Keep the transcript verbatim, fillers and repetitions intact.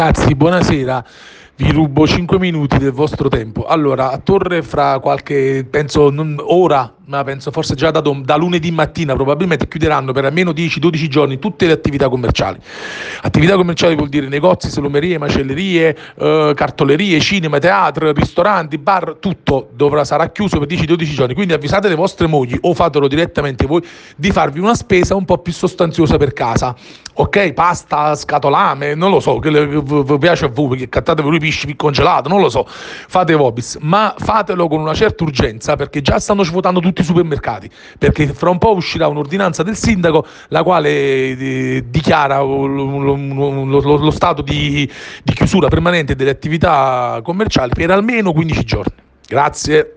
Ragazzi, buonasera. Vi rubo cinque minuti del vostro tempo. Allora, a Torre fra qualche, penso, non, ora, ma penso forse già da, dom- da lunedì mattina probabilmente chiuderanno per almeno dieci dodici giorni tutte le attività commerciali. Attività commerciali vuol dire negozi, salumerie, macellerie, eh, cartolerie, cinema, teatro, ristoranti, bar, tutto dovrà, sarà chiuso per dieci dodici giorni. Quindi avvisate le vostre mogli o fatelo direttamente voi di farvi una spesa un po' più sostanziosa per casa. Ok, pasta, scatolame, non lo so, che le- vi piace a voi, perché cattate voi i pesci congelato, non lo so, fate vobis, ma fatelo con una certa urgenza perché già stanno svuotando tutti i supermercati, perché fra un po' uscirà un'ordinanza del sindaco la quale eh, dichiara lo, lo- lo- lo stato di, di chiusura permanente delle attività commerciali per almeno quindici giorni. Grazie.